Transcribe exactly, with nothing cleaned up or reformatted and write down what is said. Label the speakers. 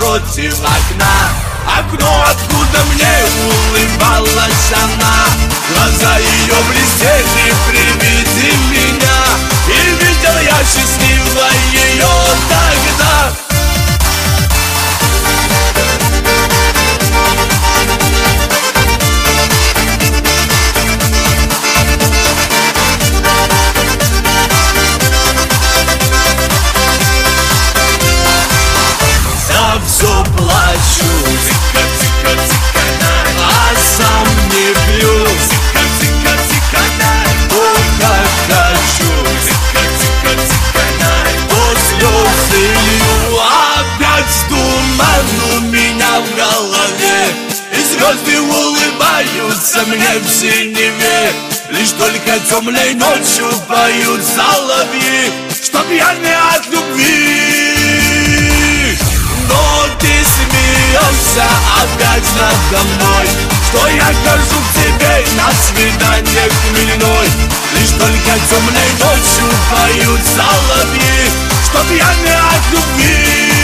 Speaker 1: напротив окна. Окно, откуда мне улыбалась она. Глаза ее блестели при виде меня, и видел я счастливо ее тогда. За все плачу, а сам не пью. Только хочу, то слезы лью. Опять туман у меня в голове, и звезды улыбаются мне в синеве. Лишь только темной ночью поют соловьи, что пьяны от любви. Но ты смеешься опять надо мной, что я хожу к тебе на свидание хмельной. Лишь только темной ночью поют соловьи, что пьяны от любви.